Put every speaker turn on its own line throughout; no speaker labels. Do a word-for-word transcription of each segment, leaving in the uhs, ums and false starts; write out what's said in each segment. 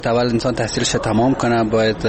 اول انسان تحصیلش تمام کنه، باید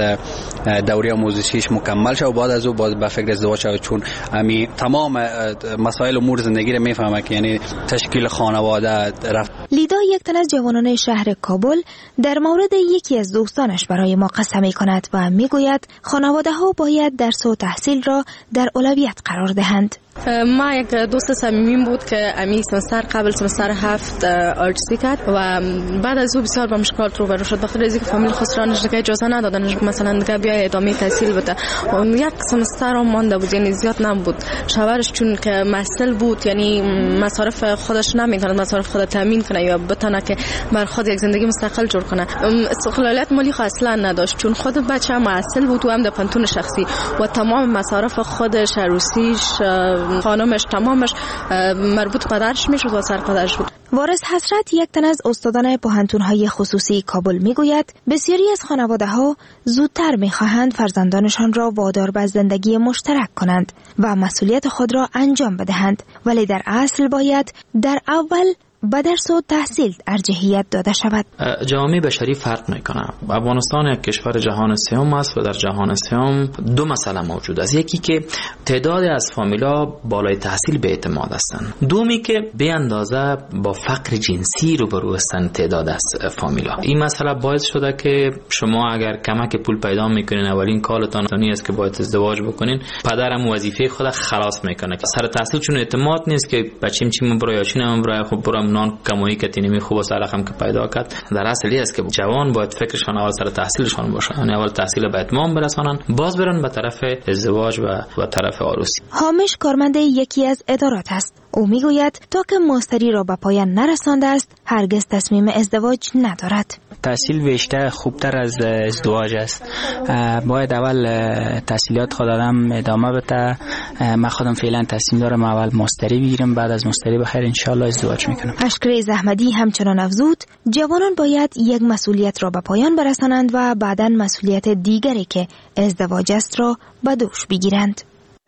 دوره آموزشیش مکمل شه و بعد از او باید به فکر ازدواج شه، چون امی تمام مسائل امور زندگی رو میفهمه که یعنی تشکیل خانواده رفت.
لیدا یک تن از جوانان شهر کابل در مورد یکی از دوستانش برای ما قصه می کند و می گوید خانواده ها باید درس و تحصیل را در اولویت قرار دهند.
ما یک دوست صمیمیم بود که امی سمستر قبل سمستر هفت آرتسی کرد و بعد از او بسیار با مشکلات روبرو شد، بخاطر از اینکه فامیل خسرانش دیگه اجازه ندادن مثلا دیگه بیای ادامه تحصیل بده و یک سمستر هم مانده بود، یعنی زیاد نبود. شوهرش چون که مسئول بود، یعنی مصارف خودش نمیتونه مصارف خود تامین کنه یا بتونه که بر خود یک زندگی مستقل جور کنه. استقلالیت مالی اصلا نداشت چون خود بچه مسئول بود و هم در پانتون شخصی و تمام مصارف خودش، عروسیش، خانمش، تمامش مربوط پدرش میشد و سر پدرش بود.
وارث حسرت یک تن از استادان پوهنتون‌های خصوصی کابل میگوید بسیاری از خانواده‌ها زودتر می‌خواهند فرزندانشان را وادار به زندگی مشترک کنند و مسئولیت خود را انجام بدهند، ولی در اصل باید در اول به درس و تحصیل ارجحیت داده شود.
جامعه بشری فرق میکنه. افغانستان یک کشور جهان سوم است و در جهان سوم دو مسئله موجود است. یکی که تعداد از فامیلا بالای تحصیل به اعتماد هستند، دومی که به اندازه با فقر جنسی روبرو هستند تعداد از فامیلا. این مسئله باعث شده که شما اگر کمک پول پیدا میکنین اولین کارتان اینی است که باید ازدواج بکنین، پدرم وظیفه خود خلاص میکنه که سر تحصیل چون اعتماد نیست که بچیم چی برای آشینم برای خب برام نان کمایی که تینمی خوب و سرخم که پیدا کرد. در اصلی است که جوان باید فکرشان اول سر تحصیلشان باشه، یعنی اول تحصیل به اتمام برسانن، باز برن به طرف ازدواج و به طرف عروسی.
حامش کارمند یکی از ادارات است. او میگوید تا که ماستری را به پایان نرسانده است هرگز تصمیم ازدواج ندارد.
تحصیل بیشتر خوبتر از ازدواج است. باید اول تحصیلات خود آدم ادامه بده. من خودم فعلا تصمیم دارم اول ماستری بگیرم، بعد از ماستری بخیر ان شاء الله ازدواج میکنم.
اشکری زحمدی همچنان افزود جوانان باید یک مسئولیت را به پایان برسانند و بعداً مسئولیت دیگری که ازدواج است را به دوش بگیرند.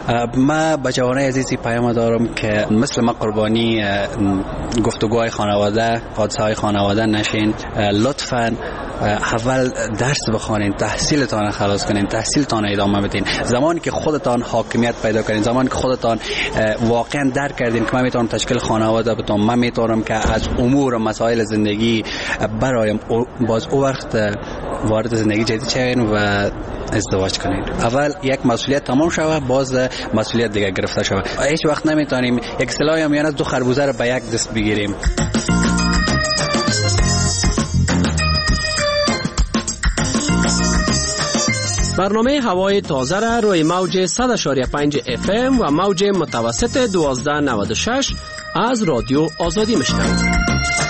ما با جوانای عزیزی پیام دارم که مثل ما قربانی گفتگوهای خانواده، حادثه‌های خانواده نشین. لطفاً اول درس بخوانین، تحصیلتان خلاص کنین، تحصیلتان ادامه بدین. زمانی که خودتان حاکمیت پیدا کنین، زمانی که خودتان واقعا درک کردین که من میتونم تشکیل خانواده بدم، من میتونم که از امور و مسائل زندگی برایم، باز او وقت وارد زندگی جدید شوین و ازدواج کنین. اول یک مسئولیت تمام شوه، باز مسئولیت دیگه گرفته شوه. هیچ وقت نمیتونیم یک سلاحی هم یعنی دو خربوزه رو به یک دست بگیریم.
برنامه هوای تازه را روی موج صد و پنج اف ام و موج متوسط دوازده نود و شش از رادیو آزادی میشنوید.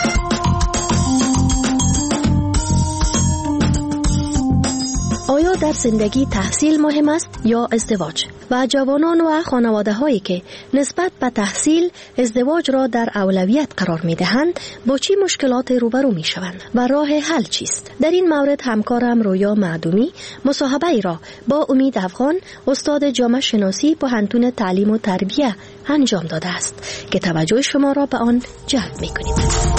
آیا در زندگی تحصیل مهم است یا ازدواج؟ و جوانان و خانواده هایی که نسبت به تحصیل ازدواج را در اولویت قرار می دهند با چی مشکلات روبرو می شوند و راه حل چیست؟ در این مورد همکارم رویا معدومی مصاحبه ای را با امید افغان استاد جامعه شناسی پوهنتون تعلیم و تربیه انجام داده است که توجه شما را به آن جلب می کنیم.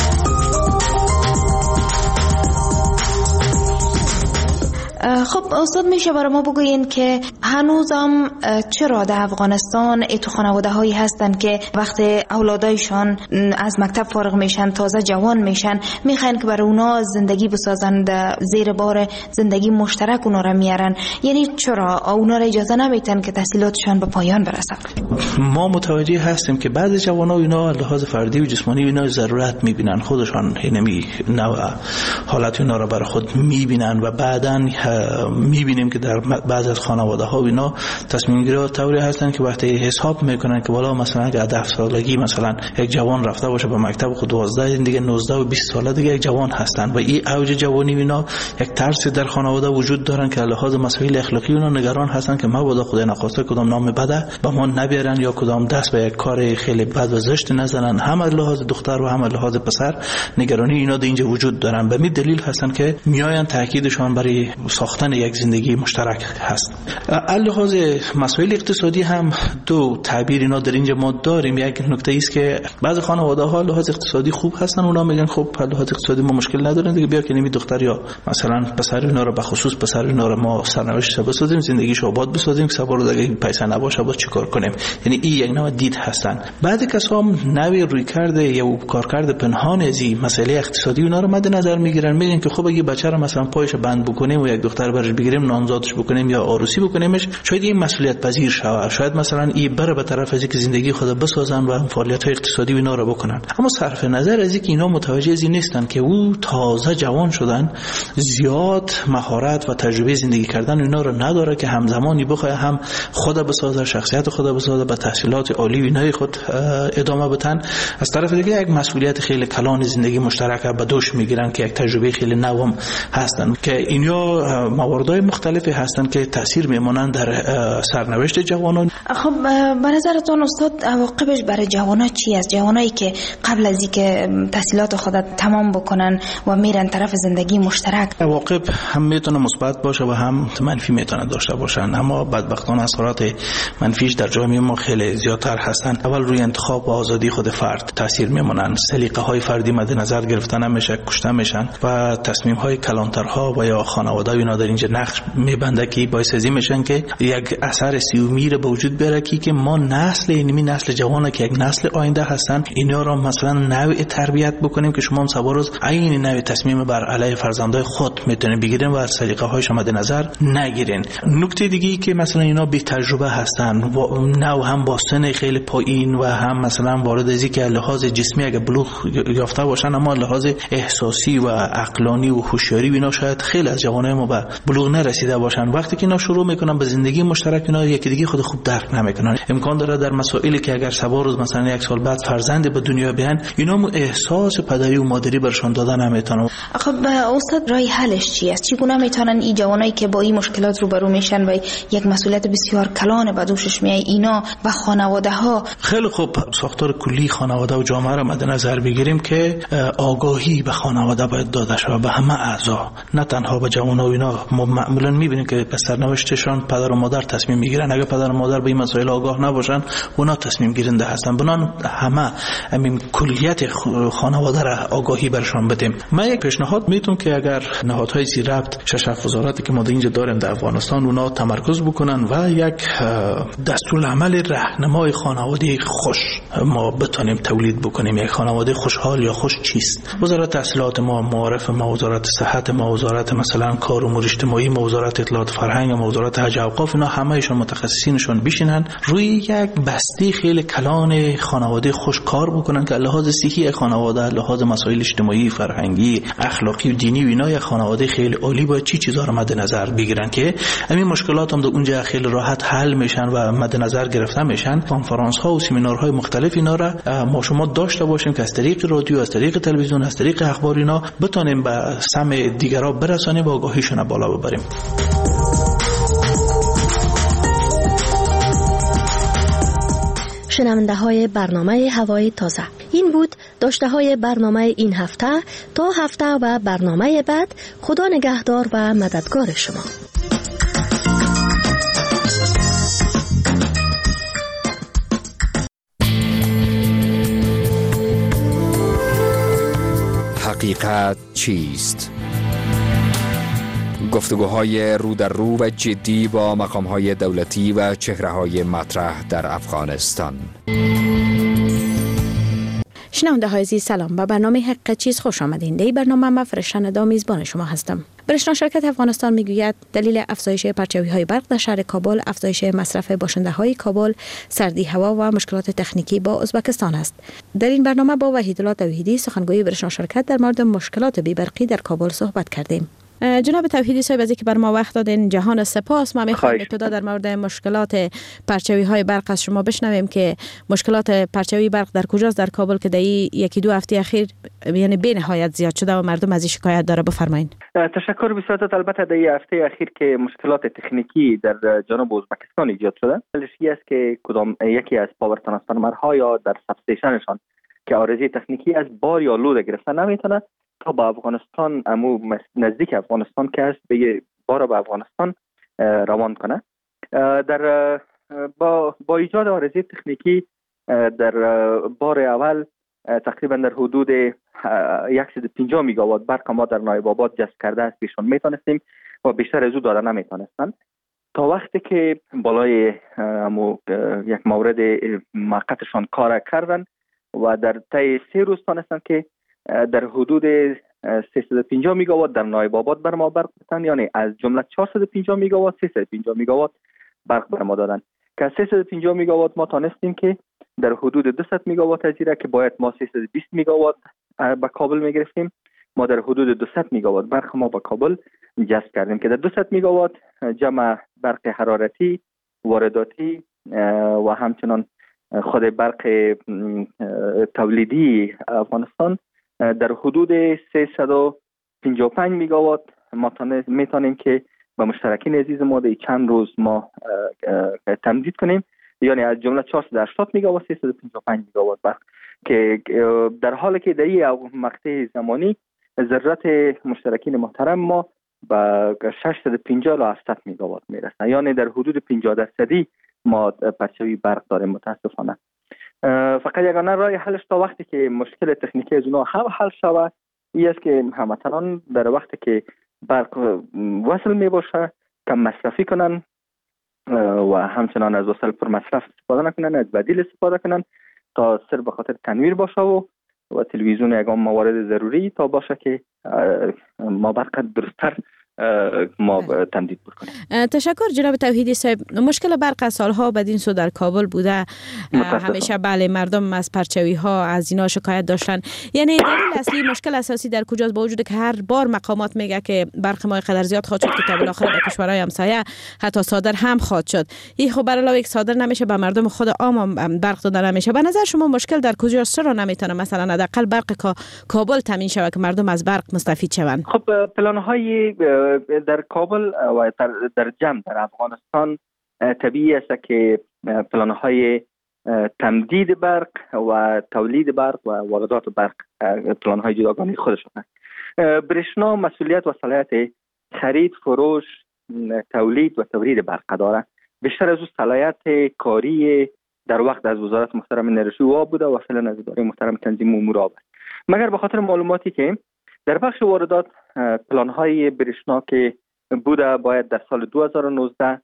خب استاد میشه برای ما بگوین که هنوزم چرا در افغانستان ایتو خانواده هایی هستن که وقت اولادایشان از مکتب فارغ میشن، تازه جوان میشن، میخواین که برای اونا زندگی بسازن، زیر بار زندگی مشترک اونا را میارن، یعنی چرا اونا را اجازه نمیتن که تحصیلاتشان به پایان برسن؟
ما متوجه هستیم که بعضی جوانا اینا لحاظ فردی و جسمانی اینا ضرورت میبینن، خودشان اینمی نوع حالت اینا را برای خود میبینن و بعداً میبینیم که در بعض از خانواده ها اینا تصمیم گیری طوری هستن که وقتی حساب میکنن که والا مثلا اگه هفده سالگی مثلا یک جوان رفته باشه به مکتب خود دوازده دیگه نوزده و بیست ساله دیگه یک جوان هستن و این اوج جوانی اینا یک ترس در خانواده وجود دارن که لحاظ مسائل اخلاقی اونا نگران هستن که مبادا خدای نخواسته کدام نام بده به ما نبیارن یا کدام دست به یک کار خیلی بد و زشت نزنن. هم از لحاظ دختر و هم از لحاظ پسر نگرانی اینا در اینجا وجود دارن. به می دلیل هستن که میاین تاکیدشان برای ساختن یافتن یک زندگی مشترک هست. لحاظ مسائل اقتصادی هم دو تعبیر اینا در اینجا ما داریم. یک نکته است که بعضی خانواده ها لحاظ اقتصادی خوب هستن، اونا میگن خب لحاظ اقتصادی ما مشکل نداریم دیگه، بیا که نمی دختر یا مثلا پسر اینا رو به خصوص پسر اینا رو ما سرنوشت بسازیم، زندگیش آباد بسازیم، سوار دیگه پیسه نباشه با چیکار کنیم. یعنی این یک نوع دید هستن. بعد کسا هم نوی روی کرده یا کارکرد پنهان از این مسئله اقتصادی اونا رو مد نظر میگیرن، میگن که خب اگه بچه رو مثلا پایش بند بکنیم و یک دختر برش بگیریم نامزادش بکنیم یا عروسی بکنیمش، شاید این مسئولیت پذیر شود، شاید مثلا این بره به طرف از اینکه زندگی خود بسازن و فعالیت‌های اقتصادی اینا رو بکنن. اما صرف نظر از اینکه اینا متوجه از این نیستن که او تازه جوان شدن، زیاد مهارت و تجربه زندگی کردن اینا رو نداره که همزمانی بخواد هم خود بسازه، شخصیت خود بسازه، به تحصیلات عالی و اینای خود ادامه بدن. از طرف دیگه یک مسئولیت خیلی کلان زندگی مشترک به دوش میگیرن که یک تجربه خیلی نوام هستن که اینا مواردهای مختلفی هستن که تاثیر میمونن در سرنوشت جوانان.
خب به نظرتون استاد عواقبش برای جوانان چی است؟ جوانایی که قبل از اینکه تحصیلات خود تمام بکنن و میرن طرف زندگی مشترک،
عواقب هم میتونه مثبت باشه و هم منفی میتونه داشته باشن، اما بدبختانه اثرات منفیش در جامعه ما خیلی زیادتر هستن. اول روی انتخاب و آزادی خود فرد تاثیر میمونن، سلیقه های فردی مد نظر گرفته نمیشه، کشته میشن و تصمیم های کلانترها و یا خانواده اینا در اینجا نقش میبنده که باعث ازی میشن که یک اثر سیومیر به وجود بیاره که ما نسل اینمی نسل جوانه که یک نسل آینده هستن، اینا رو مثلا نوع تربیت بکنیم که شما هم سوارز این نوع تصمیم بر علیه فرزندای خود میتونین بگیرین و سلیقه هایش مد نظر نگیرین. نکته دیگه ای که مثلا اینا بی تجربه هستن و نو هم با سن خیلی پایین و هم مثلا وارد ازی که لحاظ جسمی اگه بلوغ یافته باشن اما لحاظ احساسی و عقلانی و هوشیاری اینا شاید خیلی از جوانای ما به بلوغ نرسیده باشن. وقتی که اینا شروع میکنن به زندگی مشترک، اینا یکی دیگه خود خوب درک نمیکنن. امکان داره در مسائلی که اگر سوار روز مثلا یک سال بعد فرزند به دنیا بیان، اینا مو احساس پدری و مادری برشان دادن نمیتونن.
خب استاد راه حلش چی است؟ چگونه میتونن این جوانایی که با این مشکلات روبرو میشن و یک مسئولیت بسیار کلان به دوشش میای اینا و خانواده ها؟ خیلی
خوب ساختار کلی خانواده و جامعه را مد نظر بگیریم که آگاهی به خانواده باید داده شود، به همه اعضا، نه تنها به جوانان و اینا. ما معمولا میبینیم که به سرنوشتشان پدر و مادر تصمیم میگیرن. اگه پدر و مادر به این مسائل آگاه نباشن، اونا تصمیم گیرنده هستن. بنان همه همین کلیت خانواده را آگاهی برشان بدیم. من یک پیشنهاد میتونم که اگر نهادهای زیر ربط شش وزارتی که ما اینجا داریم در افغانستان، اونا تمرکز بکنن و یک دستورالعمل راهنمای خانواده خوش ما بتونیم تولید بکنیم. یک خانواده خوشحال یا خوش چیست؟ وزارت تحصیلات ما، معارف ما، وزارت صحت ما، وزارت مثلا کار امور اجتماعی ما، وزارت اطلاعات فرهنگ ما، وزارت حج و اوقاف، اینا همه‌شون متخصصینشون بشینن روی یک بسته خیلی کلان خانواده خوش کار بکنن که لحاظ صحی خانواده، لحاظ مسائل اجتماعی، فرهنگی، اخلاقی و دینی و اینا یک خانواده خیلی عالی باید چی چیزا رو مد نظر بگیرن که همین مشکلات هم در اونجا خیلی راحت حل میشن و مد نظر گرفته میشن. کنفرانس ها و سمینارهای مختلف اینا را ما شما داشته باشیم که از طریق رادیو، از طریق تلویزیون، از طریق اخبار اینا بتونیم به سمع دیگرا برسانیم و آگاهیشون بالا ببریم.
شنونده های برنامه هوای تازه، این بود داشته های برنامه این هفته. تا هفته و برنامه بعد، خدا نگهدار و مددگار شما.
حقیقت چیست؟ گفتگوهای رو در رو و جدی با مقام‌های دولتی و چهره‌های مطرح در افغانستان.
شنونده های عزیز سلام، به برنامه حقیقت چیست خوش آمدین. در برنامه ما فرشته ندا میزبان شما هستم. برشتن شرکت افغانستان میگوید دلیل افزایش پرچاوی های برق در شهر کابل افزایش مصرف باشنده های کابل، سردی هوا و مشکلات تکنیکی با ازبکستان است. در این برنامه با وحیدالله توحیدی سخنگوی برشتن شرکت در مورد مشکلات بی برقی در کابل صحبت کردیم. جناب توحیدی صاحب، از اینکه بر ما وقت دادین جهان سپاس. ما می‌خوایم ابتدا در مورد مشکلات پرچاوی های برق از شما بشنویم که مشکلات پرچاوی برق در کجاست در کابل که در یکی دو هفته اخیر یعنی به نهایت زیاد شده و مردم از این شکایت داره. بفرمایید.
تشکر بسیار. البته در این هفته اخیر که مشکلات تکنیکی در جنوب ازبکستان ایجاد شده، دلیلش است که کدام یکی از پاور ترانسفورمرها یا در ساب استیشنشان که آرزی تکنیکی از بار یا لود گرفتن نمیتونه تا با افغانستان امو نزدیک افغانستان که است به بار به افغانستان روان کنه. در با با ایجاد عارضه تکنیکی در بار اول تقریبا در حدود صد و پنجاه میگاوات برق ما در نایب آباد جذب کرده است پیشون میتونستیم و بیشتر از او داده نمیتونستن تا وقتی که بالای یک مورد موقتشان کار کردن و در طی سه روز تونستن که در حدود سیصد و پنجاه میگاوات در نایب آباد بر ما برق دادن، یعنی از جمله چهارصد و پنجاه میگاوات سیصد و پنجاه میگاوات برق بر ما دادن که از سیصد و پنجاه میگاوات ما تونستیم که در حدود دویست میگاوات از ایره که باید ما سیصد و بیست میگاوات به کابل میگرفتیم، ما در حدود دویست میگاوات برق ما به کابل جذب کردیم که در دویست میگاوات جمع برق حرارتی، وارداتی و همچنان خود برق تولیدی افغانستان در حدود سیصد و پنجاه و پنج میگاوات ما میتونیم که با مشترکین عزیز ما در چند روز ما تمدید کنیم، یعنی از جمله چهارصد و هشتاد میگاوات سیصد و پنجاه و پنج میگاوات برق که در حالی که در این مقطع زمانی ضرورت مشترکین محترم ما به ششصد و پنجاه تا هفتصد میگاوات میرسه، یعنی در حدود پنجاه درصدی ما پرچوی برق داریم. متاسفانه فقط یگانه راه حلش تا وقتی که مشکل تکنیکی از اونها هم حل شود این است که هموطنان در وقتی که برق وصل می باشه کم مصرفی کنن و همچنان از وسایل پر مصرف استفاده نکنن، از بدیل استفاده کنن تا صرف به خاطر تنویر باشه و و تلویزیون یگان موارد ضروری تا باشه که ما برق درست‌تر ما تمدید بکنیم.
تشکر جناب توحیدی صاحب. مشکل برق از سالها بدین سو در کابل بوده، همیشه بله مردم از پرچوی ها از اینا شکایت داشتن. یعنی دلیل اصلی مشکل اساسی در کجاست؟ با وجود که هر بار مقامات میگه که برق ما قدر زیاد خواهد شد که تا بالاخره به کشورهای همسایه حتی صادر هم خواهد شد. این خب برای علاوه صادر نمیشه به مردم خود عام برق داده نمیشه. به نظر شما مشکل در کجاست؟ چرا نمیتونه مثلا حداقل برق کابل تامین شود که مردم از برق مستفید شوند؟
خب پلان های در کابل و در جمع در افغانستان طبیعی است که پلان های تمدید برق و تولید برق و واردات برق پلان های جداگانه خودشون هست. برشنا مسئولیت و صلاحیت خرید، فروش، تولید و تورید برق داره. بیشتر از او صلاحیت کاری در وقت از وزارت محترم انرژی و آب بوده و فعلا از اداره محترم تنظیم امور آب. مگر به خاطر معلوماتی که در بخش واردات پلان های برشنا که بوده باید در سال دو هزار و نوزده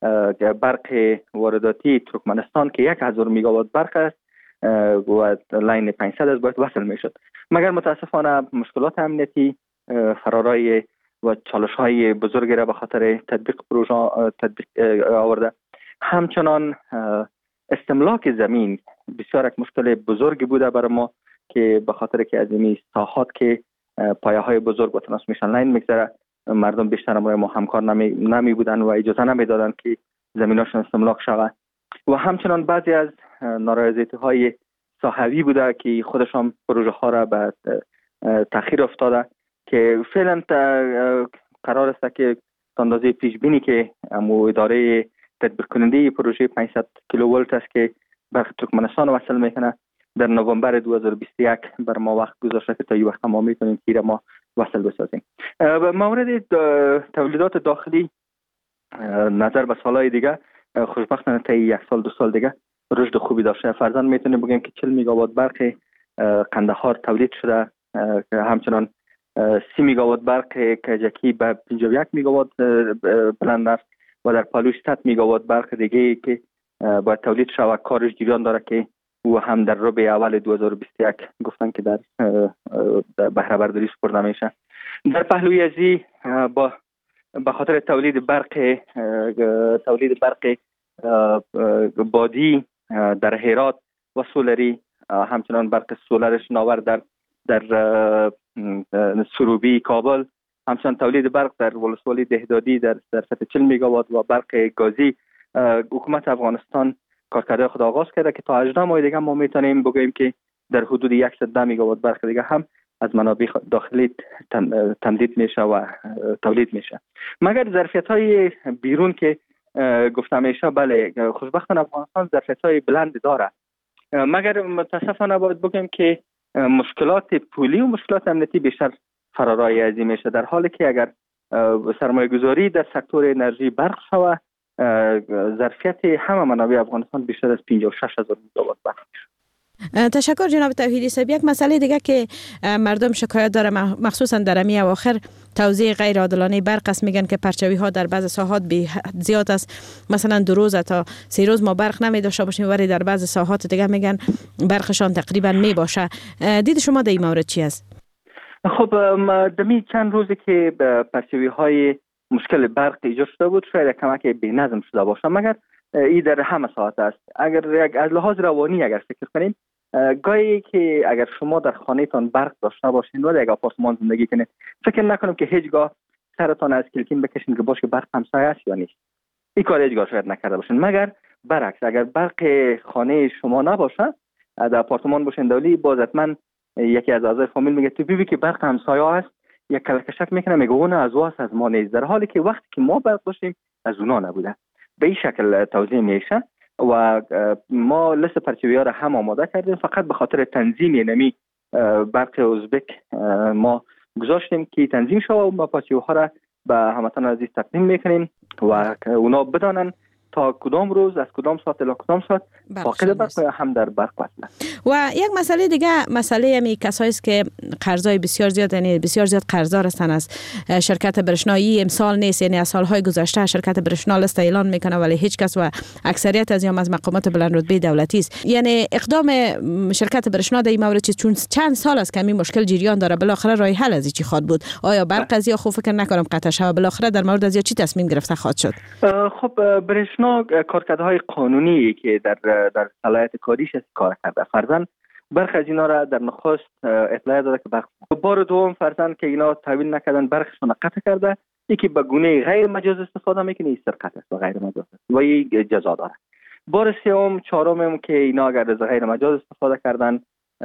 برق وارداتی ترکمنستان که یک هزار میگاوات برق است و لاین پانصد است باید وصل میشد، مگر متاسفانه مشکلات امنیتی فرارای و چالش های بزرگی را به خاطر تطبیق پروژه تطبیق آورده. همچنان استملاک زمین بسیار یک مشکل بزرگی بوده برای ما که به خاطر که از این ساحات که پایه های بزرگ و ترانسمیشن لاین میگذره مردم بیشتر امروز ما همکار نمی, نمی بودن و اجازه نمی دادن که زمیناشون استملاک شود و همچنان بعضی از نارضایتی های صحوی بوده که خودشان پروژه ها را به تاخیر افتاده که فعلا قرار است که اندازه پیش بینی که امو اداره تدبیر کننده پروژه پانصد کیلوولت است که برق ترکمنستان وصل میکنه در نوامبر دو هزار و بیست و یک بر ما وقت گذاشته که تا این وقت ما میتونیم که ما وصل بسازیم. مورد تولیدات داخلی نظر به سالهای دیگه خوشبختانه تا یک سال دو سال دیگه رشد خوبی داشته. فرضاً میتونیم بگیم که چهل میگاوات برق قندهار تولید شده، همچنان سی میگاوات برق کجکی به پنجاه و یک میگاوات بلند است و در پالوش صد میگاوات برق دیگه که باید تولید شود کارش جریان داره که و هم در ربع اول دو هزار و بیست و یک گفتن که در بهره برداری سپرده میشه. در پهلوی ازی با به خاطر تولید برق تولید برق بادی در هرات و سولری، همچنان برق سولرش ناور در در سروبی کابل، همچنان تولید برق در ولسوالی دهدادی در در سطح چهل میگاوات و برق گازی، حکومت افغانستان کارکرده خود آغاز کرده که تا هجده ماه دیگه ما میتونیم بگوییم که در حدود صد و ده میگاوات برق دیگه هم از منابع داخلی تمدید میشه و تولید میشه. مگر ظرفیت های بیرون که گفته میشه بله خوشبختانه افغانستان ظرفیت های بلند داره، مگر متاسفانه باید بگیم که مشکلات پولی و مشکلات امنیتی بیشتر فرارای ازی میشه، در حالی که اگر سرمایه گذاری در سکتور انرژی برق شود، ظرفیت همه منابع افغانستان بیشتر از پنجاه و شش هزار مگاوات برق میشه.
تشکر جناب توحیدی صاحب. یک مسئله دیگه که مردم شکایت داره مخصوصا در امی اواخر توزیع غیر عادلانه برق است. میگن که پرچوی ها در بعض ساحات بی زیاد است، مثلا دو روز تا سه روز ما برق نمی داشته باشیم ولی در بعض ساحات دیگه میگن برقشان تقریبا می باشه. دید شما در این مورد چی است؟
خب دمی چند روزی که پرچوی های مشکل برق ایجاد شده بود شاید کمک بی نظم شده باشه، مگر این در همه ساعت است. اگر از لحاظ روانی اگر فکر کنیم، گاهی که اگر شما در خانه تان برق داشته باشین و در یک آپارتمان زندگی کنید، فکر نکنم که هیچگاه سرتان از کلکین بکشین که باشه که برق همسایه است یا نیست. این کار هیچگاه شاید نکرده باشین. مگر برعکس، اگر برق خانه شما نباشه، در آپارتمان باشین دولی، باز حتما یکی از اعضای فامیل میگه تو ببین که برق همسایه است، یک کلکشک میکنه میگه اون از واس از ما نیست، در حالی که وقتی که ما برق داشتیم از اونا نبوده. به این شکل توضیح میشه و ما لیست پرچوی ها را هم آماده کردیم، فقط به خاطر تنظیم نمی برق ازبک ما گذاشتیم که تنظیم شود و ما پرچوی ها را به هموطنان عزیز تقدیم میکنیم و اونا بدانن تا کدام روز از کدام ساعت الی کدام ساعت فاقد برق و هم در برق وصله.
و یک مسئله دیگه، مسئله می کسایی است که قرضای بسیار زیاد، یعنی بسیار زیاد قرضدار هستن از شرکت برشنایی. امسال نیست، یعنی از سالهای گذشته شرکت برشنا لیست اعلان میکنه ولی هیچ کس و اکثریت از یام از مقامات بلند رتبه دولتی است. یعنی اقدام شرکت برشنا در این مورد چیز، چون چند سال است که این مشکل جریان داره، بالاخره راه حل از چی خواد بود؟ آیا برق از یا خوب فکر نکنم قطع شود، بالاخره در مورد از چی تصمیم گرفته خواهد شد؟
خب برشنا کارکردهای قانونی که در در صلاحیت کاریش است کار کرده. فرضاً برخی از اینا را در نخست اطلاع داده که برق بار دوم فرضاً که اینا تحویل نکردن برقشون قطع کرده، یکی به گونه غیر مجاز استفاده میکنه، این سرقت است و غیر مجاز است و این جزا داره. بار سوم چهارم که اینا اگر از غیر مجاز استفاده کردن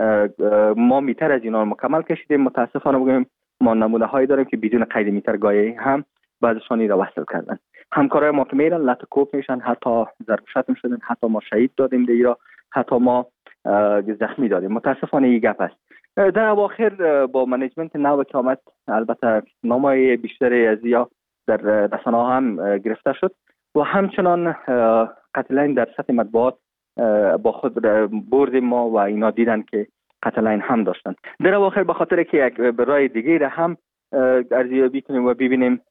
ما میتر از اینا مکمل کشیدیم. متاسفانه بگیم ما نمونه هایی داریم که بدون قید میتر گاهی هم بعضشان را وصل کردن. همکارای ما که میرن لط کوپ میشن، حتی ضرب شتم شدن، حتی ما شهید دادیم دیگه، حتی ما زخمی دادیم. متاسفانه این گپ است. در اواخر با منیجمنت نو که آمد، البته نامای بیشتری از یا در رسانه ها هم گرفته شد و همچنان قتلین در سطح مطبوعات با خود بردیم ما و اینا دیدن که قتلین هم داشتن. در اواخر به خاطر که یک برای دیگه را هم ارزیابی کنیم و ببینیم،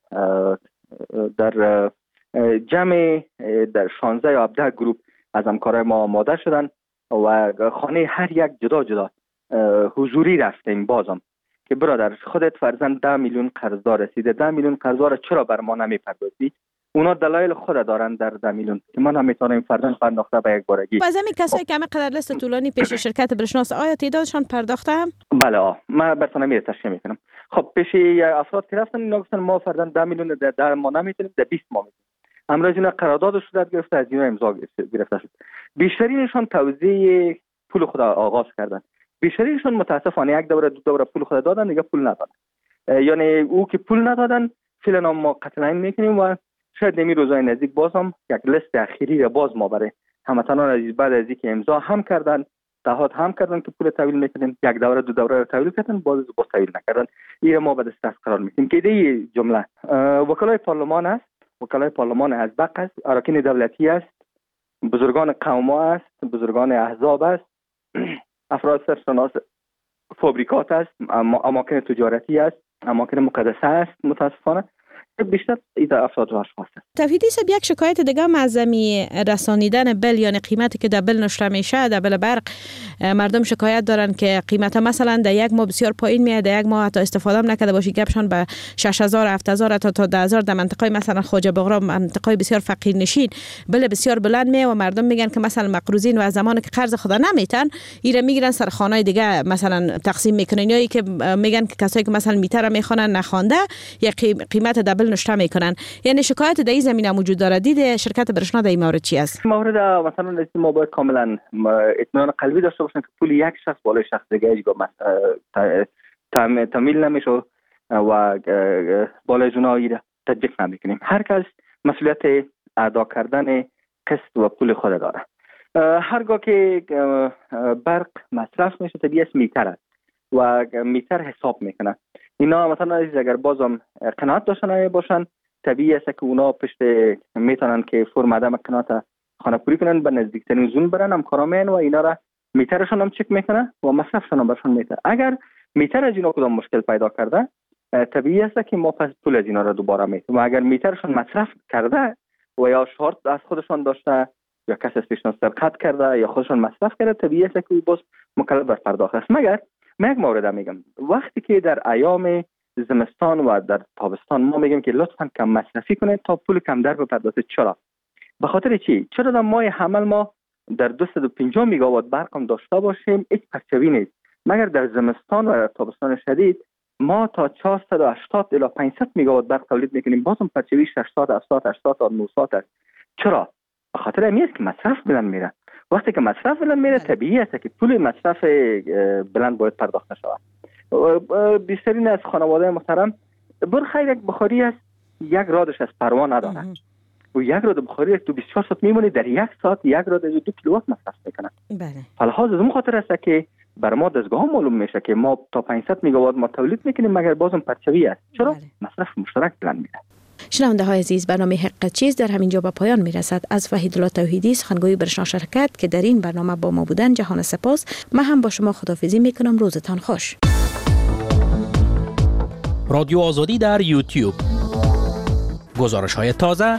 در جمع در شانزده یا هفده گروه از همکارای ما آماده شدن و خانه هر یک جدا جدا حضوری رفتیم بازم که برادر خودت فرضاً ده میلیون قرضدار رسیده، ده میلیون قرضدار چرا بر ما نمیپردازی؟ اونا دلایل خود دارن در ده میلیون که ما نمیتونیم فرضاً پرداخته به یک بارگی.
باز همین کسایی که همه قدر لیست طولانی پیش شرکت برشناس، آیا تعدادشان پرداخته هم؟
بله آه. من براتون میره تشریح میکنم. خب پیش افراد که رفتن اینا گفتن ما فرضاً ده میلیون در ده ما نمیتونیم، در بیست ما میتونیم. امروز اینا قرارداد صورت گرفته، از اینا امضا گرفته شد. بیشترینشون توزیع پول خود آغاز کردن. بیشترینشون متاسفانه یک دوره دو دوره پول خود دادن، دیگه پول ندادن. یعنی او که پول ندادن فعلا ما قطعنین میکنیم و شاید نمی روزای نزدیک باز هم یک لیست اخیری را باز ما برای هموطنان عزیز بعد از اینکه امضا هم کردن، تعهد هم کردن که پول تحویل میکنیم، یک دوره دو دوره تحویل کردن، باز باز تحویل نکردن. این ما بعد از قرار میکنیم که دی جمله وکلای پارلمان است، وکلای پارلمان از بق است، اراکین دولتی است، بزرگان قوم است، بزرگان احزاب است، افراد سرشناس فابریکات است، اماکن تجارتی است، اماکن مقدسه است. متاسفانه بیشتر ایده افراد و اشخاص است.
توحیدی صاحب، یک شکایت دیگه هم از می رسانیدن بل، یعنی قیمتی که در بل نشته میشه، در بل برق مردم شکایت دارن که قیمت مثلا در یک ماه بسیار پایین میاد، در یک ماه حتی استفاده هم نکرده باشی گپشان به شش هزار هفت هزار تا تا ده هزار در منطقه مثلا خواجه بغرا، منطقه بسیار فقیر نشین بل بسیار بلند می و مردم میگن که مثلا مقروضین و از زمانی که قرض خدا نمیتن ایره میگیرن سر خانه دیگه مثلا تقسیم میکنن، یا که میگن که کسایی که مثلا میتر میخوانن نخوانده یا قیمت در بل نشته میکنن. یعنی شکایت در این زمینه موجود داره. دید شرکت برشنا در این مورد چی است؟
مورد مثلا ما باید کاملا اطمینان قلبی داشته باشیم که پول یک شخص بالای شخص دیگه هیچ تامین نمیشه و بالای جنایی را تطبیق نمیکنیم. هر کس مسئولیت ادا کردن قسط و پول خود داره. هرگاه که برق مصرف میشه طبیعی است میتر است و میتر حساب میکنه. اینا مثلا اگر بازم قناعت داشتن باشن، طبیعی است که اونا پشت میتونن که فرم عدم قناعت خانه پوری کنن، به نزدیکترین زون برن، همکارامین و اینا را میترشون هم چک میکنه و مصرفشون هم برشون میده. اگر میتر از اینا کدام مشکل پیدا کرده، طبیعی است که ما پس پول از اینا را دوباره میتیم. و اگر میترشون مصرف کرده و یا شارت از خودشون داشته یا کسی استیشن سرقت کرده یا خودشون مصرف کرده، طبیعی است که باز مکلف بر پرداخت است. مگر من یک مورد میگم، وقتی که در ایام زمستان و در تابستان ما میگیم که لطفاً کم مصرفی کنید تا پول کم در بپردازید. چرا؟ به خاطر چی؟ چرا در ماه حمل ما در دویست و پنجاه میگاوات برق هم داشته باشیم، هیچ پرچوی نیست. مگر در زمستان و در تابستان شدید ما تا چهارصد و هشتاد الی پانصد میگاوات برق تولید میکنیم، بازم پرچوی ششصد، هفتاد، هشتاد تا نوصد است. چرا؟ به خاطر همین است که مصرف بلند میره. وقتی که مصرف بلند میره، طبیعی است که پول مصرف بلند باید پرداخت شود. بیشترین از خانواده محترم بر خیر یک بخاری است، یک رادش از پروا نداره و یک راد بخاری است تو بیست و چهار ساعت میمونه، در یک ساعت یک راد از دو کیلووات مصرف میکنه. بله. فلحاظ از اون خاطر است که بر ما دستگاه معلوم میشه که ما تا پانصد میگاوات ما تولید میکنیم، مگر بازم پرچوی است. چرا؟ بله. مصرف مشترک بلند میره.
شنونده های عزیز، برنامه حق چیز در همین جا به پایان میرسد. از وحیدالله توحیدی سخنگوی برشنا شرکت که در این برنامه با ما بودن جهان سپاس. من هم با شما خداحافظی میکنم. روزتان خوش.
رادیو آزادی در یوتیوب، گزارش های تازه.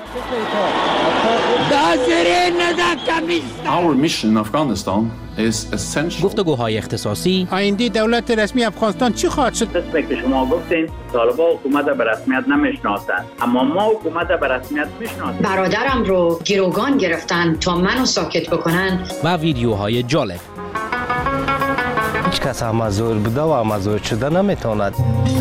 Our mission in Afghanistan is essential.
گفتگوهای اختصاصی.
آینده دولت رسمی افغانستان چی خواهد شد؟
مثل که شما گفتین طالبان حکومت به رسمیت نمیشناسند، اما ما حکومت به رسمیت میشناسیم.
برادرم رو گروگان گرفتن تا منو ساکت بکنن.
و ویدیوهای جالب.
هیچ کس امازور بوده و امازور شده نمیتواند.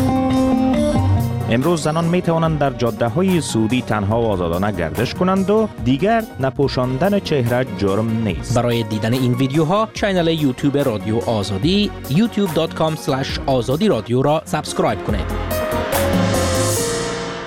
امروز زنان می توانند در جاده های سعودی تنها و آزادانه گردش کنند و دیگر نپوشاندن چهره جرم نیست.
برای دیدن این ویدیوها کانال یوتیوب رادیو آزادی یوتیوب دات کام اسلش آزادی رادیو را سابسکرایب کنید.